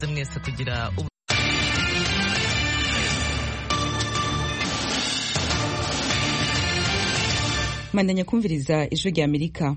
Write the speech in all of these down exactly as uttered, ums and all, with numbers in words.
mwese kugira mandanya kumviriza ijwi rya Amerika.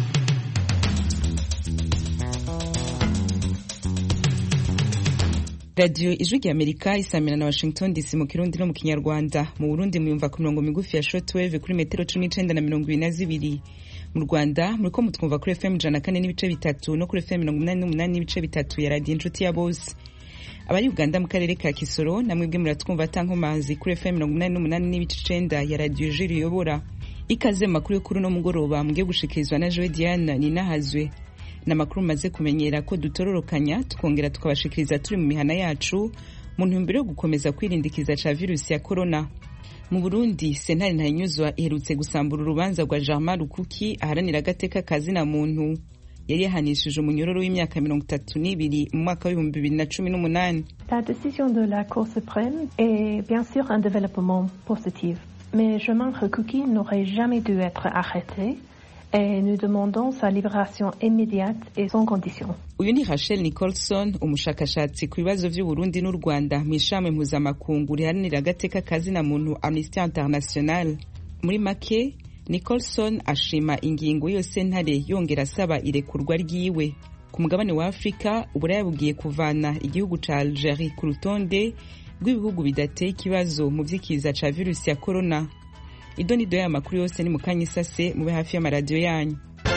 Radio ijwi rya Amerika isamira na Washington D C mu Kirundi no mu Kinyarwanda. Mu Burundi muyumva ku mirongo migufi ya shortwave kuri metero cumi n'icenda na mirongo ibiri na zibiri. Mu Rwanda muriko mutwumva kuri F M ijana na kane n'ibice bitatu no kuri F M mirongo umunani n'umunani n'ibice bitatu ya Radio Inshuti ya Bose. Abari Uganda mu karere ka Kisoro namwe bwe muratwumva tankomazi kuri F M mirongo umunani n'umunani n'ibice icenda ya Radio Jiri yobora. Ikaze makuru yo kuri no mugoroba mugiye gushikirizwa na Joe Diana Ninahazwe. Na makuru maze kumenyera ko dutororokanya tukongera tukabashikiriza turi mu mihana yacu mu ntumbero yo gukomeza kwirindikiza ca virusi ya corona. Mu Burundi sentare ntayinyuzwa iherutse gusambura urubanza rwa Jean-Marie Rukuki aharanira agateka kazina muntu yari yahanishije umunyororo w'imyaka mirongo itatu n'ibiri mu mwaka w'ibihumbi bibiri na cumi n'umunani. La décision de la Cour suprême est bien sûr un développement positif, mais Jean-Marie Rukuki n'aurait jamais dû être arrêté. Et nous demandons sa libération immédiate et sans condition. Uyu ni Rachel Nicholson, umushakashatsi ku bibazo vy'u Burundi n'u Rwanda mw'ishami mpuzamakungu riharanira agateka kazina muntu Amnesty International. Muri make, Nicholson ashima ingingo yose ntare yongera asaba irekurwa ryiwe. Ku mugabane wa Afrika, Uburaya bugiye kuvana igihugu ca Algeria ku rutonde rw'ibihugu bidateye ikibazo mu vy'ikiza ca virusi ya corona. Idoni doya makuru yose ni mukanya isase mube hafi y'amaradiyo yanyu.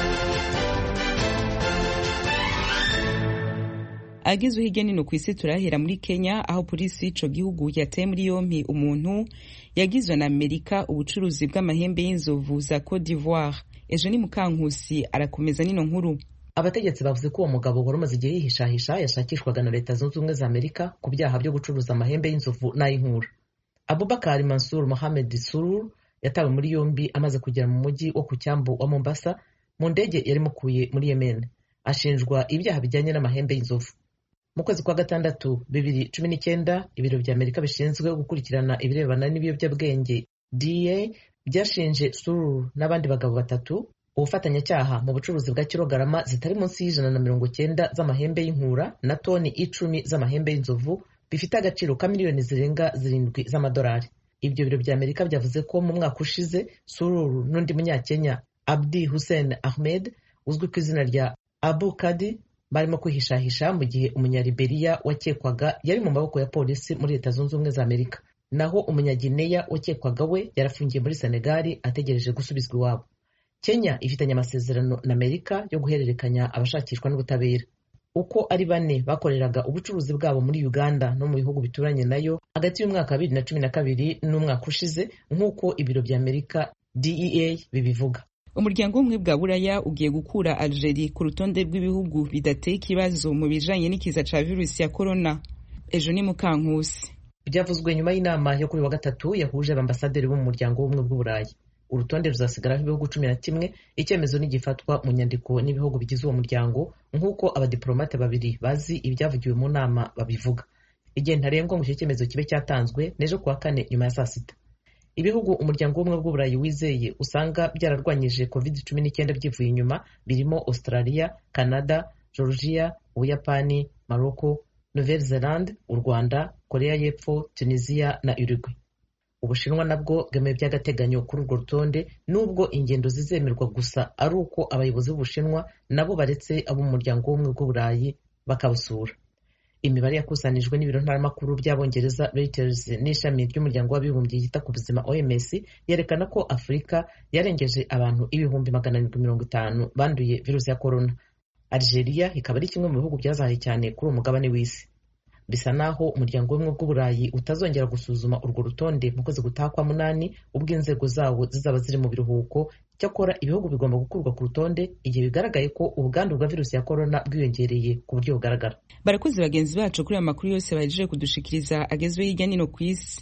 Agizwe hirya nino kw'isi turahera muri Kenya aho polisi y'ico gihugu yateye muri yompi umuntu yagizwe na Amerika ubucuruzi bw'amahembe y'inzovu za Cote d'Ivoire. Ejo ni Mukankusi arakomeza nino nkuru. Abategetsi bavuze ko uwo mugabo wari umaze igihe yihishahisha yashakishwaga na Leta Zunze Ubumwe za Amerika ku byaha byo gucuruza amahembe y'inzovu n'ay'inkura. Abubakar Mansour Mohamed Surur yatawe muri yombi amaze kugera mu mujyi wo ku cyambu wa Mombasa mu ndege yari mukuye muri Yemen. Ashinjwa ibyaha bijyanye n'amahembe y'inzovu. Mu kwezi kwa gatandatu bibiri cumi n'icyenda ibiro vya Amerika bishinzwe gukurikirana ibirebana n'ibiyobyabwenge D A byashinje Surur n'abandi bagabo batatu ubufatanyacyaha mu bucuruzi bwa kilogarama zitari munsi y'ijana na mirongo cyenda z'amahembe y'inkura na toni icumi z'amahembe y'inzovu bifite agaciro ka miliyoni zirenga zirindwi z'amadolari. Ibyo biro vya Amerika byavuze ko mu mwaka ushize Sururu n'undi munyakenya Abdi Hussein Ahmed uzwi ku izina rya Abu Kadi barimo kwihishahisha mu gihe umunyaliberia wakekwaga yari mu maboko ya polisi muri Leta Zunze Ubumwe za Amerika, naho umunyagineya wakekwaga we yarafungiye muri Senegal ategereje gusubizwa iwabo. Kenya ifitanye amasezerano na Amerika yo guhererekanya abashakishwa n'ubutabera. Uko ari bane bakoreraga ubucuruzi bwabo muri Uganda no mu bihugu bituranye nayo hagati y'umwaka wa bibiri na cumi na kabiri n'umwaka ushize nk'uko ibiro vya Amerika D E A bibivuga. Umuryango w'ubumwe bwa Buraya ugiye gukura Algeria ku rutonde rw'ibihugu bidateye ikibazo mu bijanye n'ikiza ca virusi ya corona. Ejo ni Mukankusi. Byavuzwe nyuma y'inama yo kuri wa gatatu yahuje abambasaderi bo mu muryango w'ubumwe bw'Uburayi. Urutonde ruzasigaraho ibihugu cumi na kimwe, icyemezo n'igifatwa mu nyandiko n'ibihugu bigize uwo muryango nk'uko abadiplomate babiri bazi ibyavugiwe mu nama babivuga. Igihe ntarengwa ngo icyo cyemezo kibe cyatanzwe n'ejo kuwa kane nyuma ya saa sita. Ibihugu umuryango w'ubumwe bw'Uburayi wizeye usanga byararwanyije covid cumi n'icyenda byivuye inyuma birimo Australia, Canada, Georgia, Ubuyapani, Morocco, Nouvelle-Zélande, u Rwanda, Korea y'Epfo, Tunisia na Uruguay. Ubushinwa nabwo bwemewe by'agateganyo kuri urwo rutonde nubwo ingendo zizemerwa gusa ari uko abayobozi b'Ubushinwa nabo baretse abo mu muryango w'ubumwe bw'Uburayi bakabusura. Imibare yakusanijwe n'ibiro ntaramakuru by'Abongereza Reuters n'ishami ry'umuryango w'abibumbye yita ku buzima O M S yerekana ko Afurika yarengeje abantu ibihumbi magana arindwi mirongo itanu banduye virusi ya corona. Algeria ikaba ari kimwe mu bihugu byazahaye cyane kuri uwo mugabane w'isi. Bisa naho umuryango w'ubumwe bw'Uburayi utazongera gusuzuma urwo rutonde mu kwezi gutaha kwa munani ubwo inzego zawo zizaba ziri mu biruhuko. Cyakora ibihugu bigomba gukurwa ku rutonde igihe bigaragaye ko ubwandu bwa virusi ya corona bwiyongereye ku buryo bugaragara. Barakoze bagenzi bacu kuri aya makuru yose bahejeje kudushikiriza agezweho hirya nino ku isi.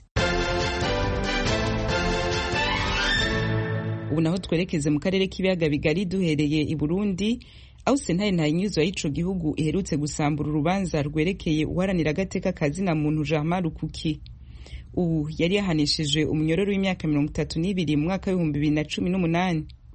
Ubu naho twerekeze mu karere k'ibiyaga bigari duhereye i Burundi aho sentare ntayinyuzwa y'ico gihugu iherutse gusambura urubanza rwerekeye uharanira agateka kazina muntu Jean-Marie Rukuki. Ubu yari yahanishije umunyororo w'imyaka mirongo itatu n'ibiri mu mwaka w'ibihumbi bibiri na cumi n'umunani.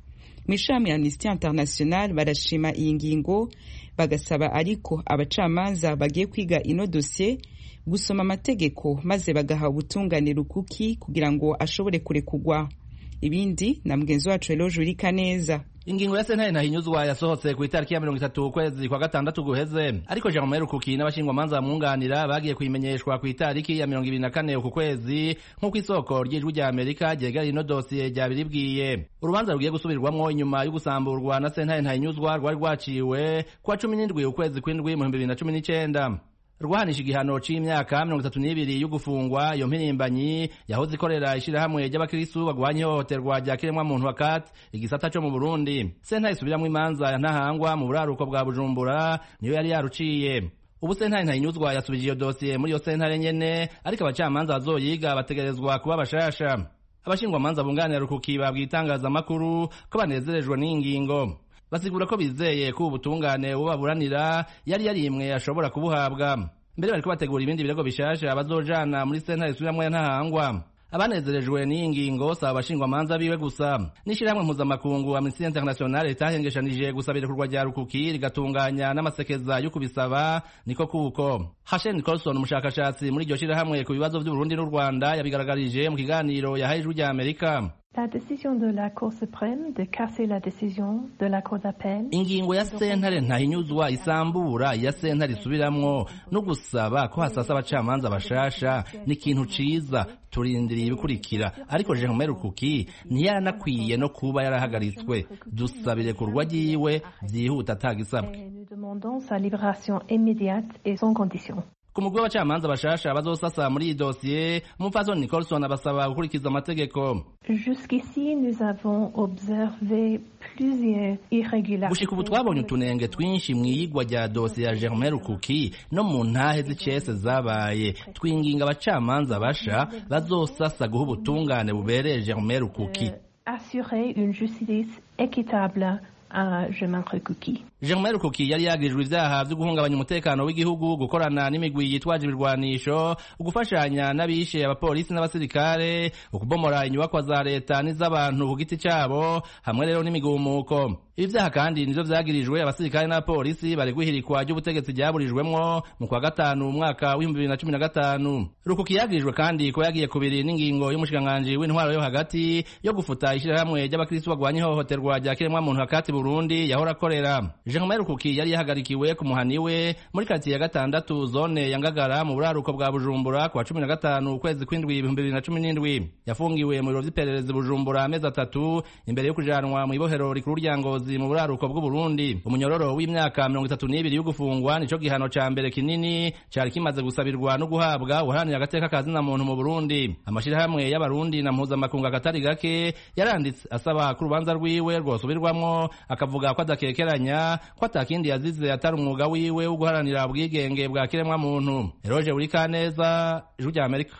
mu ishami Amnesty International barashima iyi ngingo bagasaba ariko abacamanza bagiye kwiga ino dossier gusoma amategeko maze bagaha ubutungane rukuki kugira ngo ashobore kurekugwa. Ibindi na mugenzi wacu Eloge Urikaneza. Ingingo ya sentare ntahinyuzwa yasohotse ku itariki ya mirongo itatu ukwezi kwa gatandatu guheze, ariko Jean Rukuki n'abashingwamanza bamwunganira bagiye kuyimenyeshwa ku itariki ya mirongo ibiri na kane uku kwezi nk'uko isoko ry'ijwi rya Amerika ryegera ino dosiye ryabiribwiye. Urubanza rugiye gusubirwamwo inyuma yo gusamburwa na sentare ntahinyuzwa rwari rwaciwe kwa cumi n'indwi ukwezi kw'indwi mu bibiri na cumi n'icenda. Rwahanisha igihano c'imyaka mirongo itatu n'ibiri yo gufungwa iyo mpirimbanyi yahoze ikorera ishirahamwe ry'abakristu bagwanya ihohoterwa rya kiremwamuntu wakati igisata co mu Burundi. Sentare isubiramwo imanza ya ntahangwa mu buraruko bwa Bujumbura niyo yari yaruciye. Ubu sentare ntahinyuzwa yasubije iyo dosiye muri iyo sentare nyene, ariko abacamanza bazoyiga bategerezwa kuba bashasha. Abashingwamanza bunganira Rukuki babwiye itangazamakuru ko banezerejwe n'ingingo. Basigura ko bizeye ko ubutungane bubaburanira yari yarimwe ashobora kubuhabwa. Mbere bariko bategura ibindi birego bishasha bazojana muri sentare isubiramwo ya ntahangwa. Abanezerejwe n'iyi ngingo saba abashingwamanza biwe gusa. N'ishirahamwe mpuzamakungu Amnesty International ritahengeshanije gusabira kurwa rya Rukuki rigatunganya n'amasekeza yo kubisaba niko kuko. Hashen Nicholson umushakashatsi muri iryo shirahamwe ku bibazo by'u Burundi n'u Rwanda yabigaragarije mu kiganiro yahaye ijwi rya Amerika. La décision de la Cour suprême de casser la décision de la Cour d'appel. Ingingo ya sentare ntahinyuzwa isambura ya sentare isubiramwo no gusaba ko hasasa abacamanza bashasha ni ikintu ciza, turindiriye ibikurikira. Ariko Jean Rukuki ntiyaranakwiye no kuba yarahagaritswe. Dusabire kurwa ryiwe vyihuta atagisabwe. Nous demandons sa libération immédiate et sans condition. Ku mugwi w'abacamanza bashasha bazosasa muri iyi dosiye, umupfasoni Nicholson abasaba gukurikiza amategeko. Jusqu'ici, nous avons observé plusieurs irrégularités. Gushika ubu twabonye utunenge twinshi mw'iyigwa rya dosiye ya Jean Rukuki no mu ntahe z'icese zabaye. Twinginga abacamanza basha bazosasa guha ubutungane bubereye Jean Rukuki. Assurer une justice équitable à Jean Rukuki. Jean Rukuki yari yagirijwe ivyaha vyo guhungabanya umutekano w'igihugu, gukorana n'imigwi yitwaje ibirwanisho, ugufashanya n'abishe abapolisi n'abasirikare, ukubomora inyubakwa za leta n'iz'abantu ku giti cabo, hamwe rero n'imigumuko. Ibi vyaha kandi nivyo vyagirijwe abasirikare n'abapolisi bari guhirikwa ry'ubutegetsi ryaburijwemwo mu kwa gatanu umwaka w'ibihumbi bibiri na cumi na gatanu. Rukuki yagirijwe kandi ko yagiye kubiri n'ingingo y'umushikiranganji w'intwaro yo hagati yo gufuta ishirahamwe ry'abakristu bagwanya ihohoterwa rya kiremwamuntu hakati Burundi yahora akorera. Jean Rukuki yari yahagarikiwe ku muhaniwe muri kati ya gatandatu zone ya Ngagara mu buraruko bwa Bujumbura kwa cumi na gatanu ukwezi kw'indwi ibihumbi bibiri na cumi n'indwi. Yafungiwe mu biro vy'iperereza Bujumbura amezi atatu imbere yo kujanwa mu ibohero rikuru rya Ngozi mu buraruko bw'u Burundi. Umunyororo w'imyaka mirongo itatu n'ibiri yo gufungwa nico gihano ca mbere kinini cari kimaze gusabirwa no guhabwa uharanira agateka kazina muntu mu Burundi. Amashirahamwe y'abarundi na mpuzamakungu akatari gake yaranditse asaba ku rubanza rwiwe rwosubirwamwo, akavuga ko adakekeranya ko atakindi yazize atari umwuga wiwe wo guharanira ubwigenge bwa kiremwa muntu. Eroje Urikaneza, Ijwi rya Amerika.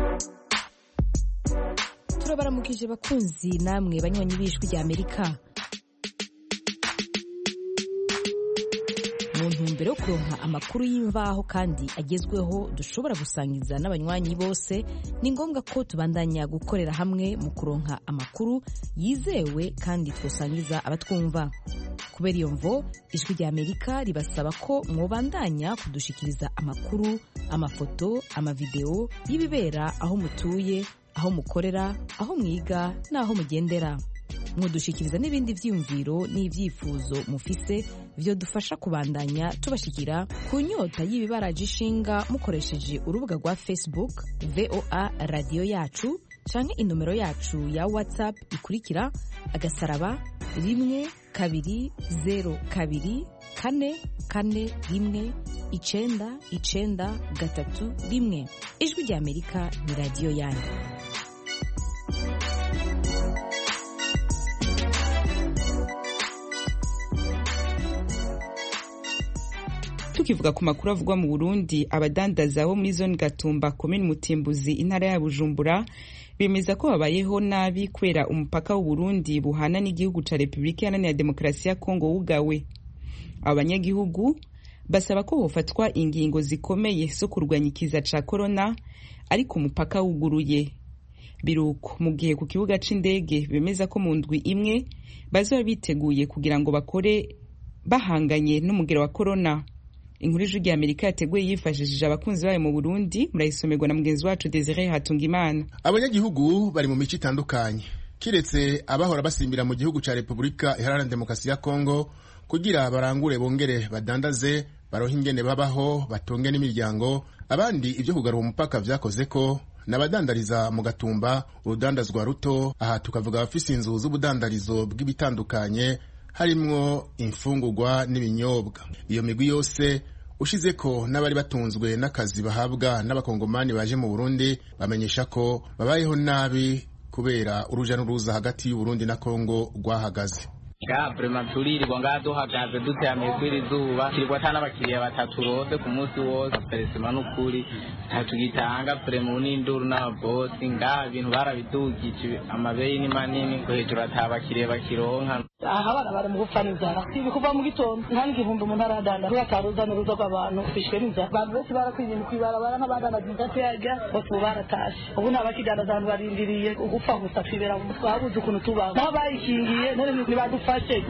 Turabaramukije bakunzi namwe banywanyi b'Ijwi rya Amerika. Mu ntumbero yo kuronka amakuru y'imvaho kandi agezweho dushobora gusangiza n'abanywanyi bose, ni ngombwa ko tubandanya gukorera hamwe mu kuronka amakuru yizewe kandi twosangiza abatwumva. Kubera iyo mvo, Ijwi rya Amerika ribasaba ko mwobandanya kudushikiriza amakuru, amafoto, amavideo y'ibibera aho mutuye, aho mukorera, aho mwiga n'aho mugendera. Mwodushikiriza n'ibindi vyiyumviro n'ivyifuzo mufise vyo dufasha kubandanya tubashikira ku nyota y'ibibaraje ishinga mukoresheje urubuga rwa Facebook V O A Radio Yacu canke inomero yacu ya WhatsApp ikurikira agasaraba rimwe kabiri zero kabiri kane kane rimwe icenda icenda gatatu rimwe. Ijwi rya Amerika ni radio yanyu. Tukivuga ku makuru avugwa mu Burundi, abadandaza bo muri zone Gatumba komine Mutimbuzi intara ya Bujumbura bemeza ko babayeho nabi kwera umupaka w'u Burundi buhana n'igihugu ca Republika Iharanira Demokarasi ya Kongo wugawe. Abanyagihugu basaba ko hofatwa ingingo zikomeye zo kurwanya ikiza ca corona ariko umupaka wuguruye. biruko mu gihe ku kibuga c'indege bemeza ko mu ndwi imwe bazoba biteguye kugira ngo bakore bahanganye n'umugero wa corona. Inkuru y'ijwi ry'Amerika yateguye yifashishije abakunzi bayo mu Burundi, murayisomerwa na mugenzi wacu Desire Hatungimana. Abanyagihugu bari mu mico itandukanye, kiretse abahora basimbira mu gihugu ca Republika Iharanira Demokarasi ya Kongo kugira barangure bongere badandaze baroha ingene babaho batonge n'imiryango. Abandi ivyo kugarura umupaka vyakoze ko n'abadandariza mu Gatumba urudandazwa ruto. Aha tukavuga abafise inzu z'ubudandarizo bw'ibitandukanye harimwo imfungurwa n'ibinyobwa. Iyo migwi yose ushize ko n'abari batunzwe n'akazi bahabwa n'abakongomani baje mu Burundi bamenyesha ko babayeho nabi kubera uruja n'uruza hagati y'u Burundi na Kongo rwahagaze. Ga prema turirirwa ngaha duhagaze duteyamiye kw'iri zuba, kirirwa ata n'abakiriya batatu rose ku munsi wose. Peresima n'ukuri ntatugitanga prema n'induru n'ababosi ngaha ibintu barabidugije, amabeyi ni manini ko hejuru ata bakiriya bakironka. Aha abana bari mu gupfa n'inzara, ibi kuva mu gitondo nta n'igihumbi umuntu aradanda kubataruza n'uruza rw'abantu bishwe n'inzara. Abantu bose barakwirinda kwibarabara n'abadanaza inzara yaga bose baratashe. Ubu nta bakidandaza abantu barindiriye ugupfa gusa kwibera mu mutwe habuze ukuntu tubaho. Nabo bayikingiye none ntibadupfa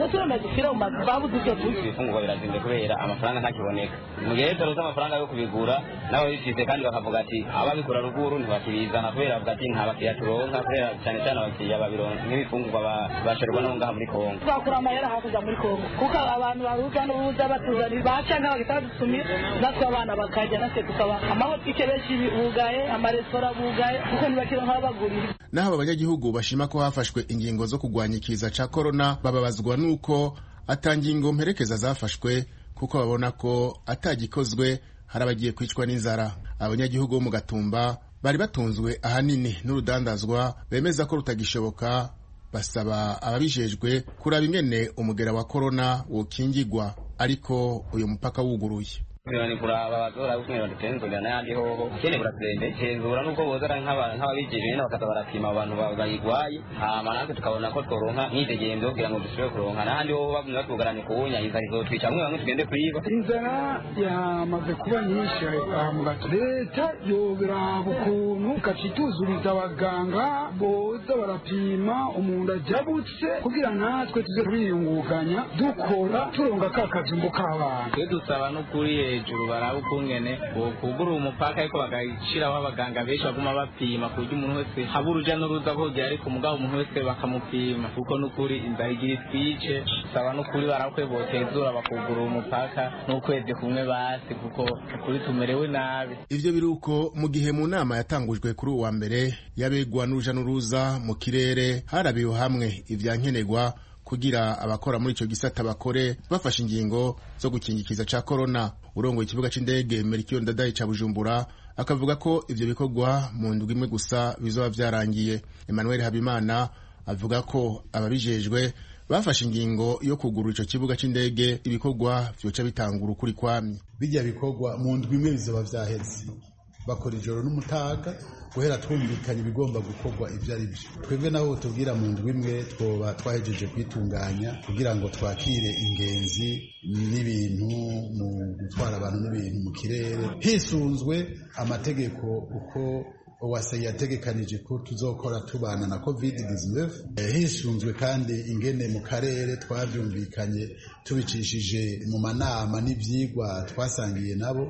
ibifungurwa birazimvye kubera amafaranga ntakiboneka. Mu gihe leta roza amafaranga yo kubigura nabo bifise kandi bakavuga ati ababikura ruguru ntibakibizana kubera bavuga ati nta bakiriya turonka kubera cyane cyane abakiriya babironka nk'ibifungurwa basherwa no ngaha muri Kongo. Twakura amahera hakurya muri Kongo kuko abantu baruza n'uruza batuzanira baca nk'abagita badusumira natwe abana bakajya natwe tukaba amahotike benshi bugaye, amaresitora bugaye kuko ntibakironka abagurira. Naho abanyagihugu bashima ko hafashwe ingingo zo kugwanya ikiza ca corona bababazwa nuko atangingo mperekeza zafashwe kuko babona ko atagikozwe harabagiye kwicwa n'inzara. Abanyagihugu bo mu Gatumba bari batunzwe ahanini n'urudandazwa bemeza ko rutagishoboka, basaba ababijejwe kuraba ingene umugera wa corona wokingigwa ariko uyu mupaka wuguruye. Ni kuraba bazora ukumira dutenzura n'andi hoho kene buratsende tenzura nuko bozara nk'abantu nk'ababijije nyine bakaza barapima abantu bayigwaye hama natwe tukabona ko tworonka nk'itegendo kugira ngo dushobore kuronka n'ahandi hoho bamwe batugaranye kuwunya inzara izotwica mwe bamwe tugende kwiba. Inzara yamaze kuba nyinshi aha mu gato, leta yobiraba ukuntu ikacituzuriza abaganga boza barapima umuntu ajabutse kugira natwe tuze twiyunguganya dukora turonga ka kazumbo k'abantu. Dusaba n'ukuri hejuru baraba ukungene kugura umupaka ariko bagashiraho abaganga benshi baguma bapima kuburyo umuntu wese haba uruja n'uruza kugira ariko mugabo umuntu wese bakamupima kuko n'ukuri inzara igira itwice. Saba n'ukuri barakwe botezura bakugura umupaka n'ukwezi kumwe basi kuko ukuri tumerewe nabi. Ivyo biruko mu gihe mu nama yatangujwe kuri uwa mbere yabegwa n'uruja n'uruza mu kirere harabiwe hamwe ivyankenerwa kugira abakora muri ico gisata bakore bafashe ingingo zo gukingikiza ca corona. Urongoye ikibuga c'indege Melchior Ndadaye ca Bujumbura akavuga ko ivyo bikorwa mu ndwi imwe gusa bizoba vyarangiye. Emmanuel Habimana avuga ko ababijejwe bafashe ingingo yo kugura ico kibuga c'indege ibikorwa vyoca bitangura ukuri kwamye. Bijya bikorwa mu ndwi imwe bizoba vyaheze, bakora ijoro n'umutaga guhera twumvikanye ibigomba gukorwa ivyo ari byo. Twebwe naho tubwira mu ndwi imwe twoba twahejeje kwitunganya kugira ngo twakire ingenzi n'ibintu mu gutwara abantu n'ibintu mu kirere hisunzwe amategeko uko Uwase yategekanije ko tuzokora tubana na covid nineteen. Hisunzwe kandi ingene mu karere twavyumvikanye tubicishije mu manama n'ivyigwa twasangiye nabo.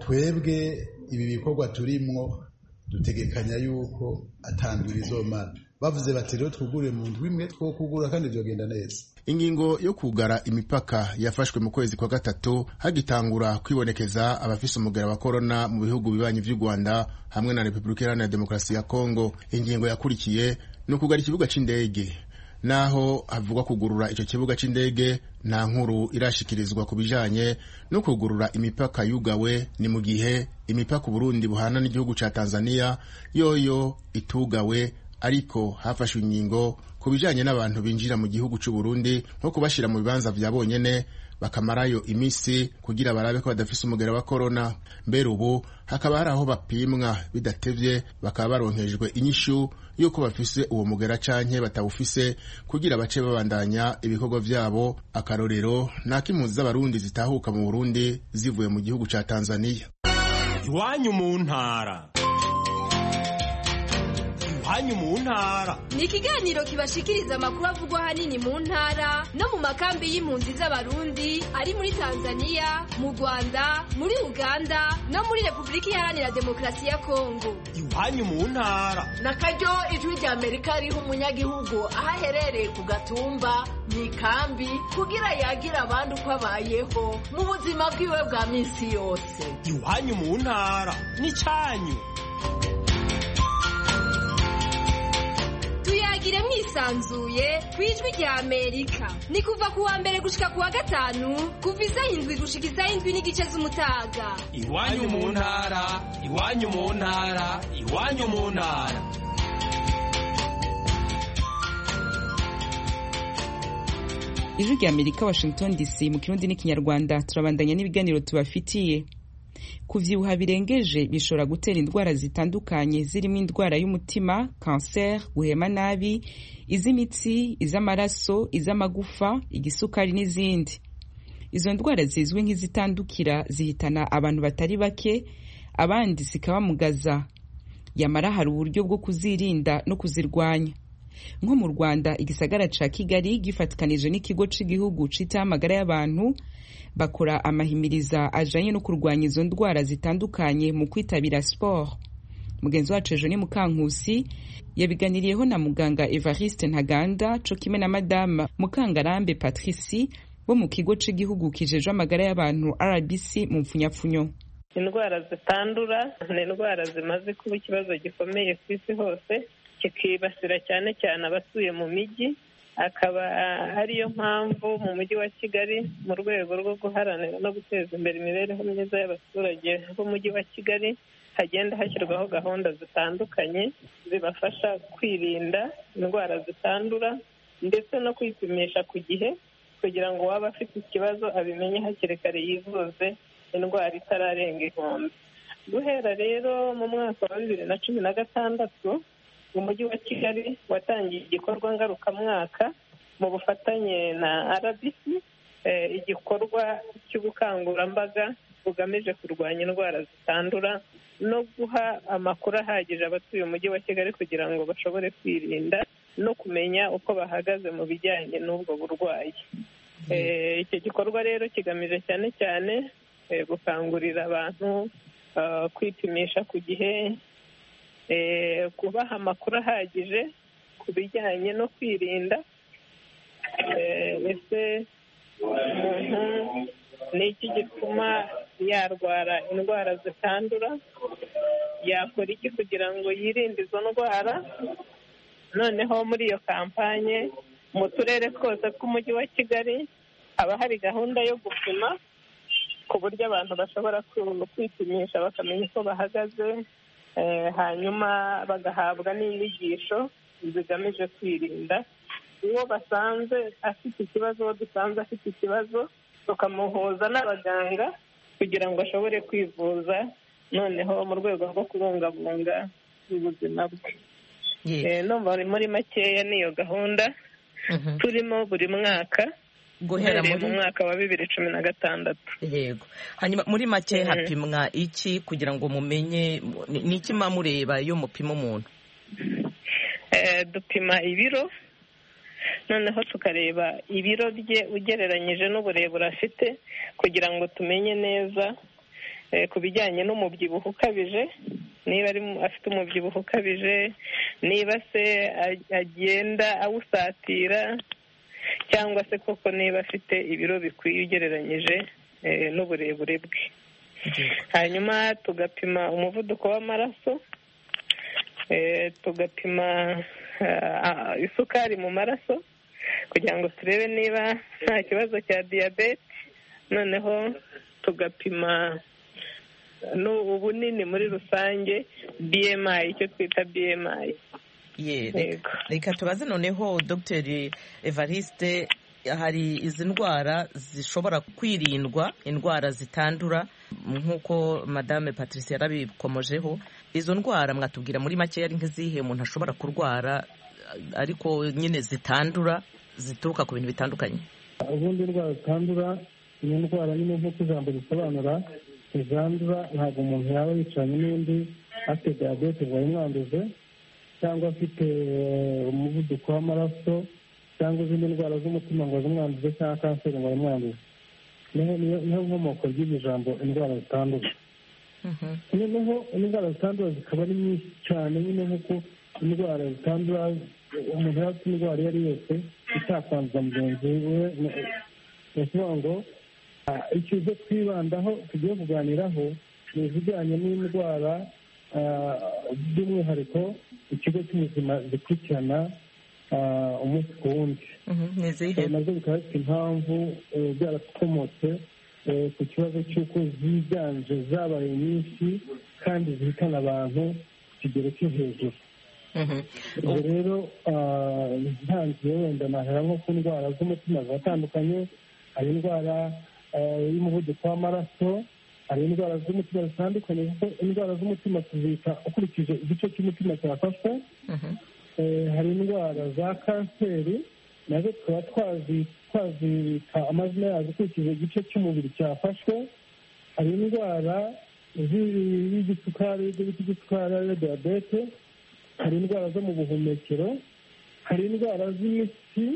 Twebwe ibi bikorwa turimwo dutegekanya yuko atandura izomara. Bavuze bati rero twugure mu ndwi imwe two kugura kandi byogenda neza. Ingingo yo kugara imipaka yafashwe mu kwezi kwa gatatu hagitangura kwibonekeza abafise umugera wa corona mu bihugu bibanyi vy'u Rwanda hamwe na Republika Iharanira Demokarasi ya Kongo. Ingingo yakurikiye no kugara ikibuga c'indege. Naho havugwa kugurura ico kibuga c'indege nta nkuru irashikirizwa kubijanye no kugurura imipaka yugawe, ni mu gihe imipaka Burundi buhana n'igihugu ca Tanzania yoyo itugawe, ariko hafashwe ingingo kubijanye n'abantu binjira mu gihugu c'u Burundi nko kubashira mu bibanza vya bonyene bakamarayo imisi kugira barabe ko badafise umugera wa corona. Mbere ubu hakaba hari aho bapimwa bidatevye bakaba baronkejwe inyishu yuko bafise uwo mugera canke batawufise kugira bace babandanya ibikorwa vyabo. Akarorero nakimpuzi z'abarundi zitahuka mu Burundi zivuye mu gihugu ca Tanzania. Iwanyu mu ntara. iwanyu mu ntara. Ni ikiganiro kibashikiriza amakuru avugwa hanini mu ntara no mu makambi y'impunzi z'abarundi ari muri Tanzania, mu Rwanda, muri Uganda no muri Repubulika Iharanira Demokarasi ya Kongo. Iwanyu mu ntara. Nakaryo ijwi rya Amerika riha umunyagihugu aho aherereye ku gatumba mu ikambi kugira yagira abandi uko abayeho mu buzima bwiwe bwa minsi yose. Iwanyu mu ntara n'icyanyu. Tuyagire mwisanzuye kwijwi rya Amerika. Ni kuva ku wa mbere gushika ku wa gatanu kuva isaha indwi gushika isaha indwi n'igice z'umutaga. Iwanyu mu ntara, iwanyu mu ntara, iwanyu mu ntara. Ijwi rya Amerika, Washington D C, mu Kirundi n'ikinyarwanda. Turabandanya n'ibiganiro tubafitiye. Kuvyibuha birengeje bishobora gutera indwara zitandukanye zirimo indwara y'umutima, cancer, guhema nabi, iz'imitsi, iz'amaraso, iz'amagufa, igisukari n'izindi. Izo ndwara zizwi nk'izitandukira zihitana abantu batari bake, abandi zikabamugaza. Yamara hari uburyo bwo kuzirinda no kuzirwanya. Nko mu Rwanda, igisagara ca Kigali gifatikanije n'ikigo c'igihugu cita amagara y'abantu bakora amahimiriza ajanye no kurwanya izo ndwara zitandukanye mu kwitabira sport. Mugenzi wacu Ejo Mukankusi yabiganiriyeho na muganga Evariste Ntaganda co kimwe na madame Mukangarambe Patricie bo mu kigo c'igihugu kijeje amagara y'abantu R B C mu mfunyapfunyo. Indwara zitandura ni indwara zimaze kuba ikibazo gikomeye ku isi hose, kikibasira cyane cyane abatuye mu mijyi. Akaba ariyo mpamvu mu mujyi wa Kigali mu rwego rwo guharanira no guteza imbere imibereho myiza y'abaturage b'umujyi wa Kigali hagenda hashyirwaho gahunda zitandukanye zibafasha kwirinda indwara zitandura ndetse no kwipimisha ku gihe kugira ngo waba afite ikibazo abimenye hakiri kare yivuze indwara itararenga inkombe. Guhera rero mu mwaka wa bibiri na cumi na gatandatu umujyi wa Kigali watangiye igikorwa ngarukamwaka mu bufatanye na R B C, eh, igikorwa cy'ubukangurambaga bugamije kurwanya indwara zitandura no guha amakuru ahagije abatuye umujyi wa Kigali kugira ngo bashobore kwirinda no kumenya uko bahagaze mu bijyanye n'ubwo burwayi. Eh, icyo gikorwa rero kigamije cyane cyane eh, gukangurira abantu uh, kwipimisha ku gihe, Eh, kubaha amakuru ahagije ku bijyanye no kwirinda. Ese umuntu ni iki gituma yarwara indwara zitandura, yakora iki kugira ngo yirinde izo ndwara? Noneho muri iyo kampanye mu turere twose tw'umujyi wa Kigali haba hari gahunda yo gupima ku buryo abantu bashobora kwipimisha bakamenya uko bahagaze, hanyuma bagahabwa n'inyigisho zigamije kwirinda. Uwo basanze afite ikibazo, uwo dusanze afite ikibazo tukamuhuza n'abaganga kugira ngo ashobore kwivuza, noneho mu rwego rwo kubungabunga ubuzima bwe. No muri makeya niyo gahunda turimo buri mwaka guhera mu mwaka wa bibiri cumi na gatandatu. Yego. Hanyuma muri make hapimwa iki kugira ngo mumenye ni iki mureba iyo mupima umuntu? Eh, dupima ibiro, noneho tukareba ibiro bye ugereranyije n'uburebure afite kugira ngo tumenye neza eh, ku bijyanye n'umubyibuho ukabije, niba ari afite umubyibuho ukabije, niba se agenda awusatira, cyangwa se koko niba afite ibiro bikwiye ugereranyije eh, n'uburebure bwe. Hanyuma tugapima umuvuduko w'amaraso, eh, tugapima uh, isukari mu maraso kugira ngo turebe niba nta kibazo cya diyabete, noneho tugapima n'ubunini muri rusange, B M I, icyo twita B M I. Yego. Reka tubaze noneho Dr Evariste, hari izi ndwara zishobora kwirindwa, indwara zitandura nk'uko Madame Patricia yarabikomojeho. Izo ndwara mwatubwira muri make ari nk'izihe umuntu ashobora kurwara ariko nyine zitandura, zituruka ku bintu bitandukanye? Ubundi indwara zitandura ni indwara nyine nk'uko ijambo risobanura, zandura. Ntabwo umuntu yaba yicaranye n'undi afite diyabete ngo ayimwanduze, cyangwa afite umuvuduko w'amaraso cyangwa izindi ndwara z'umutima ngo zimwanduze cyangwa kanseri ngo zimwanduze. niyo nkomoko ry'iri jambo indwara zitandura. noneho indwara zitandura zikaba ari nyinshi cyane, nyine nk'uko indwara zitandura umuntu yaba afite indwara iyo ari yose itakwanduza mugenzi we. ni ukuvuga ngo icyo twibandaho tugiye kuganiraho ni izijyanye n'indwara by'umwihariko ikigo cy'ubuzima gikurikirana umunsi ku wundi. nabyo bikaba bifite impamvu byarakomotse ku kibazo cy'uko ziganje zabaye nyinshi kandi zihitana abantu ku kigero cyo hejuru. ubwo rero ntangiye wenda nahera nko ku ndwara z'umutima ziratandukanye. hari indwara y'umuvuduko w'amaraso, hari indwara z'umutima zitandukanye kuko indwara z'umutima tuzita ukurikije igice cy'umutima cyafashwe. hari indwara za kanseri nazo tukaba twazita amazina yazo ukurikije igice cy'umubiri cyafashwe. hari indwara y'igisukari, ibyo bita igisukari ariyo diyabete. hari indwara zo mu buhumekero, hari indwara z'imitsi.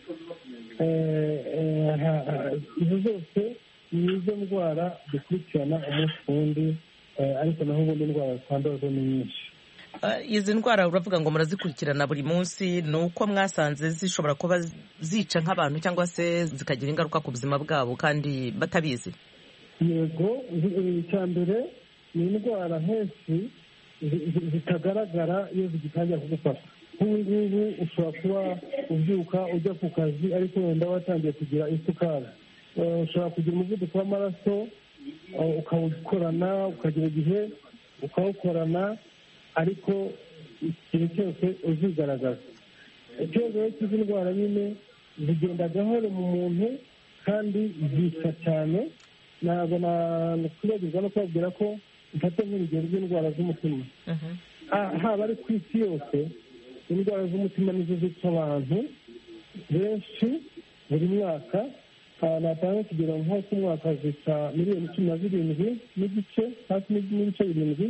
izo zose ni izo ndwara dukurikirana umunsi ku wundi, ariko naho ubundi indwara zitandura zo ni nyinshi. izi ndwara uravuga ngo murazikurikirana buri munsi, ni uko mwasanze zishobora kuba zica nk'abantu cyangwa se zikagira ingaruka ku buzima bwabo kandi batabizi? yego, icya mbere ni indwara henshi zitagaragara iyo zigitangira kugufata. nk'ubu ngubu ushobora kuba ubyuka ujya ku kazi ariko wenda watangiye kugira isukari. ushobora kugira umuvuduko w'amaraso ukawukorana, ukagira igihe ukawukorana ariko ikintu cyose uzigaragaza. ikibazo cy'izi ndwara nyine zigenda gahoro mu muntu kandi zica cyane. ntabwo nakwibagirwa no kubabwira ko mfata nk'urugero rw'indwara z'umutima. haba ari ku isi yose indwara z'umutima nizo zica abantu benshi buri mwaka. natanga kugera nko ku mwaka zica miliyoni cumi na zirindwi n'igice, hafi n'ibice birindwi.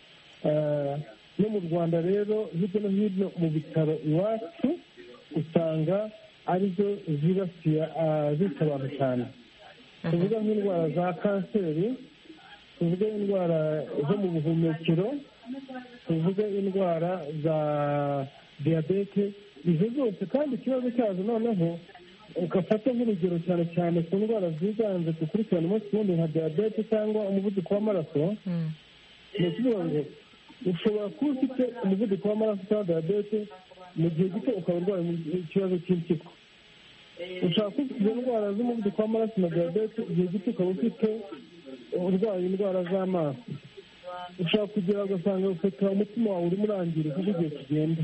no mu rwanda rero hirya no hino mu bitaro iwacu usanga arizo zibasiye zica abantu cyane. tuvuga nk'indwara za kanseri, tuvuge indwara zo mu buhumekero, tuvuge indwara za diyabete. izo zose kandi ikibazo cyazo noneho ugafata nk'urugero cyane cyane ku ndwara ziganje dukurikirana umunsi ku wundi nka diyabete cyangwa umuvuduko w'amaraso. ni ukuvuga ngo ushobora kuba ufite umuvuduko w'amaraso cyangwa diyabete mu gihe gito ukaba urwaye ikibazo cy'impyiko. ushobora kuba ufite indwara z'umuvuduko w'amaraso na diyabete, igihe gito ukaba ufite urwaye indwara z'amaso. ushobora kugira ugasanga ufite umutima wawe urimo urangirika uko ugiye kugenda,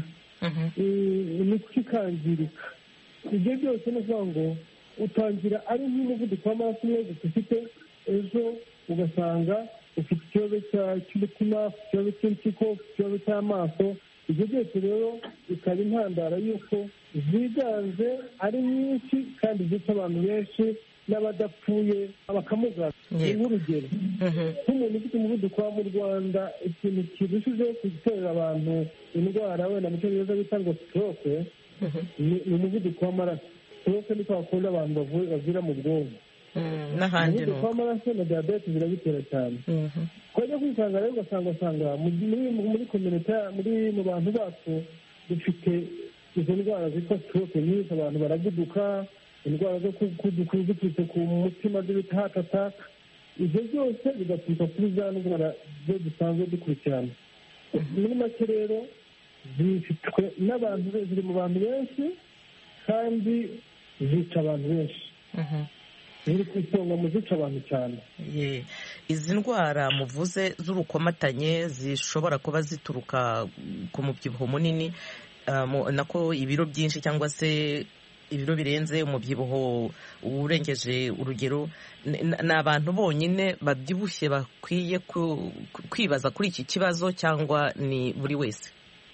imitsi ikangirika. ibyo byose ni ukuvuga ngo utangira ari nk'umuvuduko w'amaraso umwe gusa ufite, ejo ugasanga ufite ikibazo cy'umutima, ikibazo cy'impyiko, ikibazo cy'amaso. ibyo byose rero bikaba intandaro y'uko ziganje ari nyinshi kandi zica abantu benshi n'abadapfuye bakamugana. ni nk'urugero nk'umuntu ufite umuvuduko wa mu Rwanda, ikintu kirushijeho gutera abantu indwara wenda mu cyongereza bita ngo stroke ni umuvuduko w'amaraso. stroke ni kwa kundi abantu bavira mu bwonko. umuvuduko w'amaraso na diyabete birabitera cyane. twajya kwisanga rero ugasanga usanga muri kominite, muri mu bantu bacu dufite izo ndwara zitwa stroke nyinshi. abantu baraguduka, indwara zo kuduka ziturutse ku mutima z'ibita heart attack. ibyo byose bigaturuka kuri za ndwara zo dusanzwe dukurikirana. muri make rero zifitwe n'abantu, ziri mu bantu benshi kandi zica abantu benshi. ziri ku isonga mu zica abantu cyane. izi ndwara muvuze z'urukomatanye zishobora kuba zituruka ku mubyibuho munini, nako ibiro byinshi cyangwa se ibiro birenze, umubyibuho urengeje urugero. ni abantu bonyine babyibushye bakwiye kwibaza kuri iki kibazo cyangwa ni buri wese?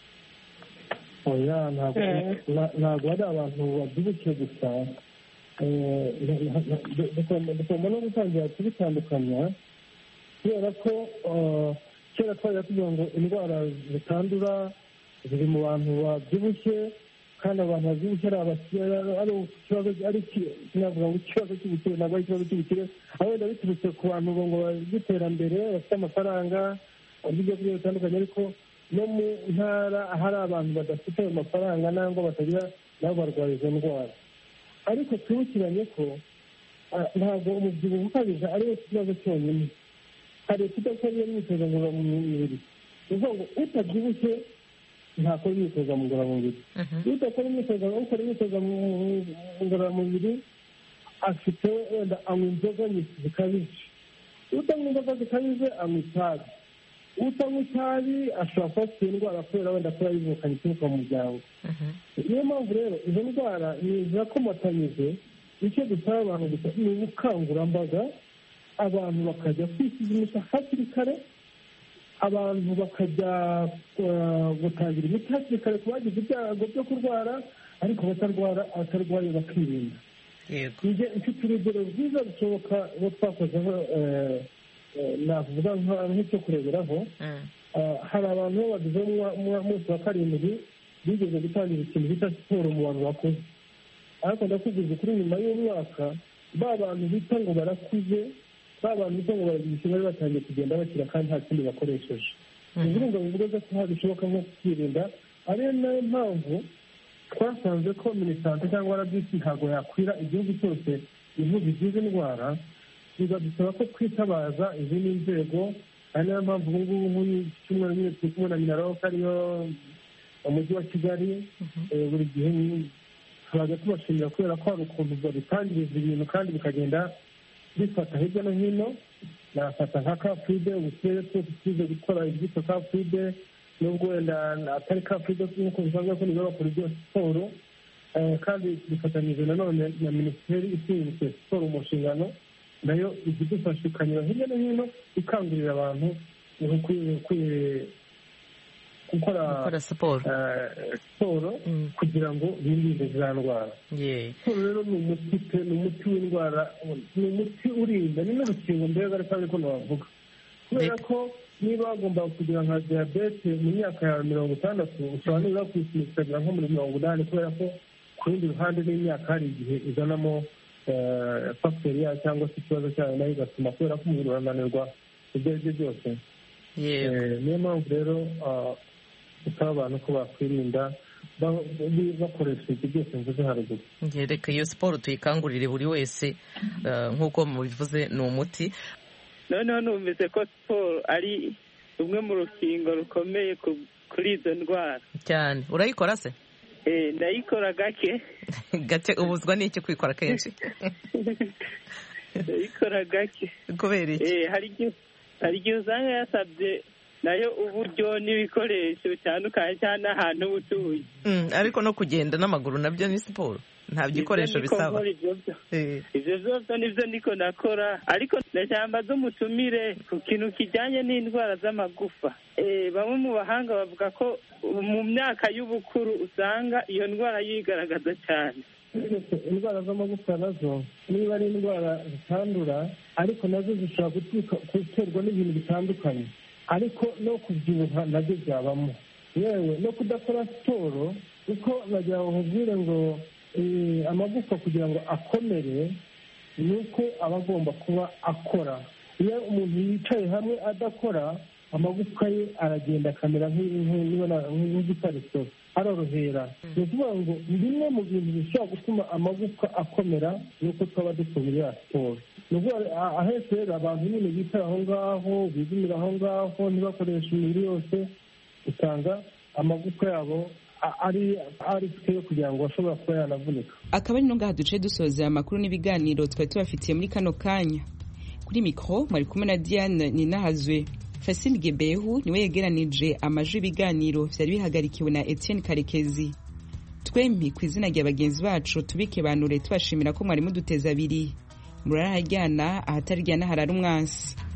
oya, ntabwo ari abantu babyibushye gusa. dukunda no gutangira kubitandukanya kubera ko kera twajya tuvuga ngo indwara zitandura ziri mu bantu babyibushye kandi abantu babyibushye ari abakire ari ikibazo ari kinavuga ngo ikibazo cy'ubukire ntabwo ari ikibazo cy'ubukire aho wenda biturutse ku bantu ngo by'iterambere bafite amafaranga ibyo kurya bitandukanye ariko no mu ntara hari abantu badafite ayo mafaranga nangwa batagira nabo barwaye izo ndwara ariko twibukiranye ko ntabwo umubyibuho ukabije ariwo kibazo cyonyine hari kudakora imyitozo ngororamubiri ni ukuvuga ngo utabyibushye ntakora imyitozo ngororamubiri iyo udakora imyitozo ukora imyitozo ngororamubiri afite wenda anywa inzoga nyinshi zikabije utanywa inzoga zikabije anywa itabi utanywa itabi ashobora kuba afite indwara kubera wenda kuba yivukanye ituruka mu muryango niyo mpamvu rero izo ndwara ni zirakomatanyije icyo dusaba abantu gusa ni ubukangurambaga abantu bakajya kwisuzumisha hakiri kare abantu bakajya gutangira imiti hakiri kare ku bagize ibyago byo kurwara ariko batarwara abatarwaye bakirinda mfite urugero rwiza rushoboka uwo twakozeho navuga nk'icyo kureberaho hari abantu bagize munsi wa karindwi bigeze gutangira ikintu bita siporo mu bantu bakuze ariko ndakubwiza kuri nyuma y'umwaka ba bantu bita ngo barakuze ba bantu bita ngo baragize bari batangiye kugenda bakira kandi nta kindi bakoresheje ni ukuvuga ngo bivuga ko bishoboka nko kwirinda ariyo nayo mpamvu twasanze ko minisante cyangwa rbc ntabwo yakwira igihugu cyose ivuga izizi ndwara bigadusaba ko twitabaza izindi nzego ari nayo mpamvu ubu ngubu nk'icyumweru nyine turi kumwe na minaloc ariyo umujyi wa kigali buri gihe turaza tubashimira kubera ko hari ukuntu babitangiriza ibintu kandi bikagenda bifata hirya no hino nafata nka kafide ubu turere twose tuze gukora ibyitwa kafide nubwo wenda atari kafide nk'uko bisanzwe ko nibo bakora ibyo siporo kandi bifatanyije nanone na minisiteri ishinzwe siporo mu nshingano nayo ijya idufasha ikanyura hirya no hino ikangurira abantu gukora siporo siporo kugira ngo birinde za ndwara siporo rero ni umuti pe ni umuti w'indwara ni umuti urinda ni n'urukingo mbega ariko ariko nabavuga kubera ko niba wagomba kugira nka diyabete mu myaka yawe mirongo itandatu ushobora nibura kuyisigasira nko muri mirongo inani kubera ko ku rundi ruhande n'imyaka hari igihe izanamo fagiteri yayo cyangwa se ikibazo cyayo nayo igatuma kubera ko umubiri urananirwa ibyo ari byo byose niyo mpamvu rero usaba abantu ko bakwirinda bakoresha ibyo byose mvuze haruguru reka iyo siporo tuyikangurire buri wese nk'uko mubivuze ni umuti noneho numvise ko siporo ari rumwe mu rukingo rukomeye kuri izo ndwara cyane urayikora se ndayikora gake gake ubuzwa n'iki kwikora kenshi ndayikora gake kubera iki hari igihe usanga yasabye nayo uburyo n'ibikoresho bitandukanye cyane n'ahantu uba utuye ariko no kugenda n'amaguru nabyo ni siporo nta bikoresho bisaba ibyo byose nibyo niko nakora ariko ndashyamba z'umutumire ku kintu kijyanye n'indwara z'amagufa bamwe mu bahanga bavuga ko mu myaka y'ubukuru usanga iyo ndwara yigaragaza cyane indwara z'amagufa nazo niba ari indwara zitandura ariko nazo zishobora guterwa n'ibintu bitandukanye ariko no kubyibuha nabyo byabamo yewe no kudakora siporo kuko bagira ngo nkubwire ngo amagufa kugira ngo akomere ni uko aba agomba kuba akora iyo umuntu yicaye hamwe adakora amagufwa ye aragenda akamera nk'igipariso arorohera ni ukuvuga ngo bimwe mu bintu bishobora gutuma amagufwa akomera ni uko twaba dukora siporo ni ukuvuga ahenshi rero abantu nyine bicara aho ngaho bizimira aho ngaho ntibakoreshe imibiri yose usanga amagufwa yabo ari ari yo kugira ngo bashobora kuba yanavunika. Akaba ari no ngaha duce dusoza amakuru n'ibiganiro twari tubafitiye muri kano kanya. Kuri mikro mwari kumwe na Diane Ninahazwe. Fasil Gebehu niwe yegeranije amajwi ibiganiro vyari bihagarikiwe na Etienne Karekezi. Twembi ku izina rya bagenzi bacu tubike banure tubashimira ko mwari muduteza abiri. Murara hajyana ahatari ryana harara umwansi.